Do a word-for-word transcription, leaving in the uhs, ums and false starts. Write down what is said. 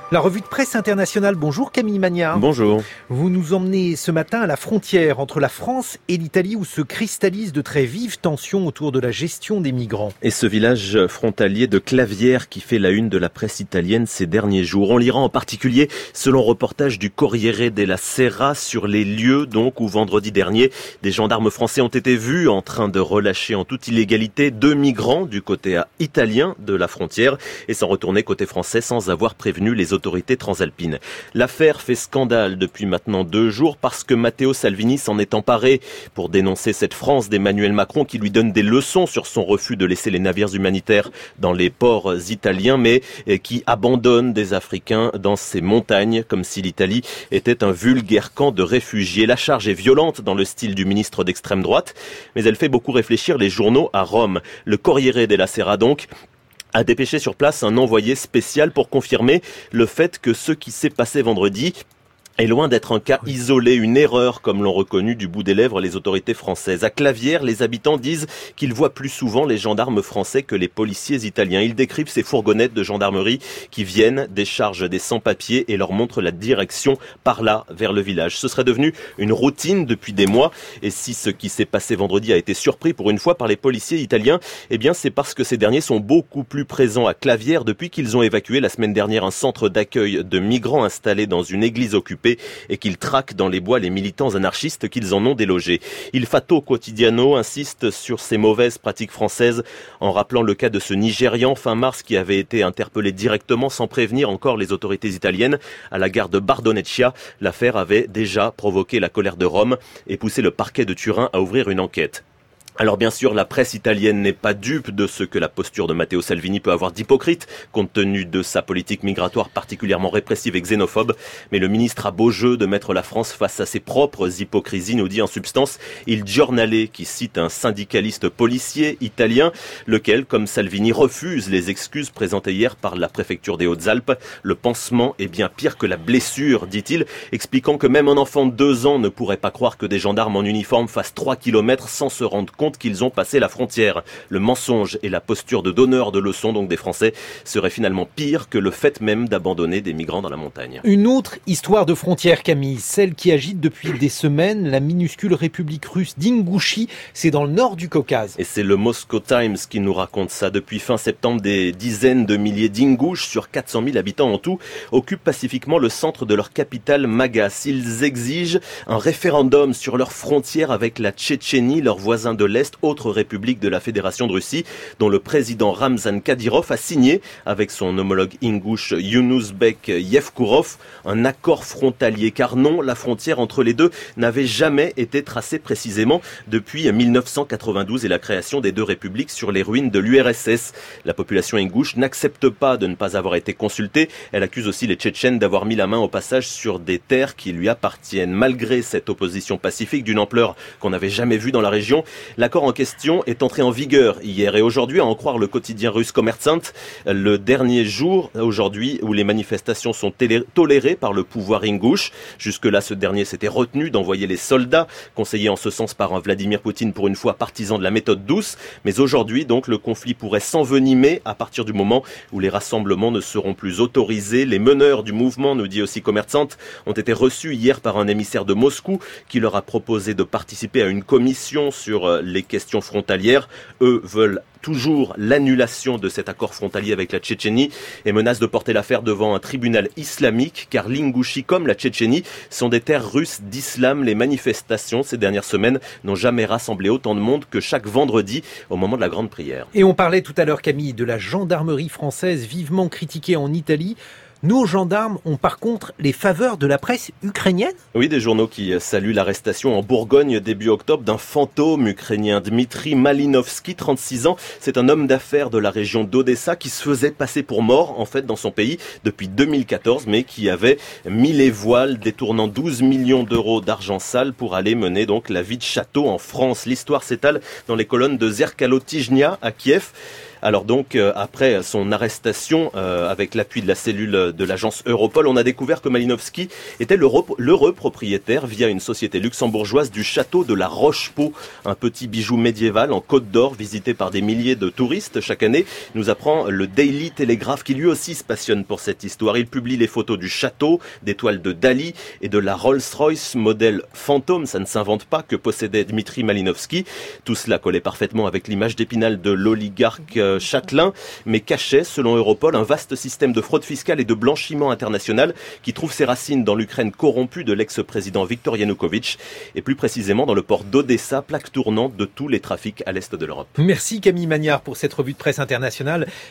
La revue de presse internationale, bonjour Camille Magnard. Bonjour. Vous nous emmenez ce matin à la frontière entre la France et l'Italie où se cristallisent de très vives tensions autour de la gestion des migrants. Et ce village frontalier de Clavière qui fait la une de la presse italienne ces derniers jours. On lira en particulier, selon reportage du Corriere della Sera, sur les lieux donc où vendredi dernier, des gendarmes français ont été vus en train de relâcher en toute illégalité deux migrants du côté italien de la frontière et s'en retourner côté français sans avoir prévenu les autorités autorités transalpines. L'affaire fait scandale depuis maintenant deux jours parce que Matteo Salvini s'en est emparé pour dénoncer cette France d'Emmanuel Macron qui lui donne des leçons sur son refus de laisser les navires humanitaires dans les ports italiens, mais qui abandonne des Africains dans ces montagnes comme si l'Italie était un vulgaire camp de réfugiés. La charge est violente dans le style du ministre d'extrême droite, mais elle fait beaucoup réfléchir les journaux à Rome. Le Corriere della Sera donc a dépêché sur place un envoyé spécial pour confirmer le fait que ce qui s'est passé vendredi est loin d'être un cas isolé, une erreur, comme l'ont reconnu du bout des lèvres les autorités françaises. À Clavière, les habitants disent qu'ils voient plus souvent les gendarmes français que les policiers italiens. Ils décrivent ces fourgonnettes de gendarmerie qui viennent, déchargent des sans-papiers et leur montrent la direction par là, vers le village. Ce serait devenu une routine depuis des mois. Et si ce qui s'est passé vendredi a été surpris pour une fois par les policiers italiens, eh bien c'est parce que ces derniers sont beaucoup plus présents à Clavière depuis qu'ils ont évacué la semaine dernière un centre d'accueil de migrants installé dans une église occupée et qu'ils traquent dans les bois les militants anarchistes qu'ils en ont délogés. Il Fatto Quotidiano insiste sur ces mauvaises pratiques françaises en rappelant le cas de ce Nigérian fin mars qui avait été interpellé directement sans prévenir encore les autorités italiennes à la gare de Bardonecchia. L'affaire avait déjà provoqué la colère de Rome et poussé le parquet de Turin à ouvrir une enquête. Alors bien sûr, la presse italienne n'est pas dupe de ce que la posture de Matteo Salvini peut avoir d'hypocrite, compte tenu de sa politique migratoire particulièrement répressive et xénophobe. Mais le ministre a beau jeu de mettre la France face à ses propres hypocrisies, nous dit en substance Il Giornale, qui cite un syndicaliste policier italien, lequel, comme Salvini, refuse les excuses présentées hier par la préfecture des Hautes-Alpes. Le pansement est bien pire que la blessure, dit-il, expliquant que même un enfant de deux ans ne pourrait pas croire que des gendarmes en uniforme fassent trois kilomètres sans se rendre compte qu'ils ont passé la frontière. Le mensonge et la posture de donneur de leçons donc des Français seraient finalement pire que le fait même d'abandonner des migrants dans la montagne. Une autre histoire de frontière, Camille, celle qui agite depuis des semaines la minuscule république russe d'Ingouchie, c'est dans le nord du Caucase. Et c'est le Moscow Times qui nous raconte ça. Depuis fin septembre, des dizaines de milliers d'Ingouches sur quatre cent mille habitants en tout occupent pacifiquement le centre de leur capitale Magas. Ils exigent un référendum sur leur frontière avec la Tchétchénie, leur voisin de l'Est, autre république de la Fédération de Russie, dont le président Ramzan Kadyrov a signé avec son homologue ingouche Yunusbek Yevkourov un accord frontalier. Car non, la frontière entre les deux n'avait jamais été tracée précisément depuis mille neuf cent quatre-vingt-douze et la création des deux républiques sur les ruines de l'U R S S. La population ingouche n'accepte pas de ne pas avoir été consultée. Elle accuse aussi les Tchétchènes d'avoir mis la main au passage sur des terres qui lui appartiennent. Malgré cette opposition pacifique d'une ampleur qu'on n'avait jamais vue dans la région, l'accord en question est entré en vigueur hier et aujourd'hui, à en croire le quotidien russe Kommersant, le dernier jour aujourd'hui où les manifestations sont télé- tolérées par le pouvoir ingouche. Jusque-là, ce dernier s'était retenu d'envoyer les soldats, conseillés en ce sens par un Vladimir Poutine pour une fois partisan de la méthode douce. Mais aujourd'hui, donc, le conflit pourrait s'envenimer à partir du moment où les rassemblements ne seront plus autorisés. Les meneurs du mouvement, nous dit aussi Kommersant, ont été reçus hier par un émissaire de Moscou qui leur a proposé de participer à une commission sur les questions frontalières. Eux veulent toujours l'annulation de cet accord frontalier avec la Tchétchénie et menacent de porter l'affaire devant un tribunal islamique car l'Ingouchie comme la Tchétchénie sont des terres russes d'islam. Les manifestations ces dernières semaines n'ont jamais rassemblé autant de monde que chaque vendredi au moment de la grande prière. Et on parlait tout à l'heure, Camille, de la gendarmerie française vivement critiquée en Italie. Nos gendarmes ont par contre les faveurs de la presse ukrainienne ? Oui, des journaux qui saluent l'arrestation en Bourgogne début octobre d'un fantôme ukrainien, Dmitri Malinovski, trente-six ans. C'est un homme d'affaires de la région d'Odessa qui se faisait passer pour mort en fait dans son pays depuis deux mille quatorze, mais qui avait mis les voiles, détournant douze millions d'euros d'argent sale pour aller mener donc la vie de château en France. L'histoire s'étale dans les colonnes de Zerkalo Tijnia à Kiev. Alors donc, euh, après son arrestation, euh, avec l'appui de la cellule de l'agence Europol, on a découvert que Malinowski était l'heureux, l'heureux propriétaire, via une société luxembourgeoise, du château de la Roche-Pau, un petit bijou médiéval en Côte d'Or, visité par des milliers de touristes chaque année, nous apprend le Daily Telegraph, qui lui aussi se passionne pour cette histoire. Il publie les photos du château, des toiles de Dali et de la Rolls-Royce modèle fantôme, ça ne s'invente pas, que possédait Dmitri Malinowski. Tout cela collait parfaitement avec l'image d'Épinal de l'oligarque châtelain, mais cachait, selon Europol, un vaste système de fraude fiscale et de blanchiment international qui trouve ses racines dans l'Ukraine corrompue de l'ex-président Viktor Yanukovych, et plus précisément dans le port d'Odessa, plaque tournante de tous les trafics à l'est de l'Europe. Merci Camille Magnard pour cette revue de presse internationale.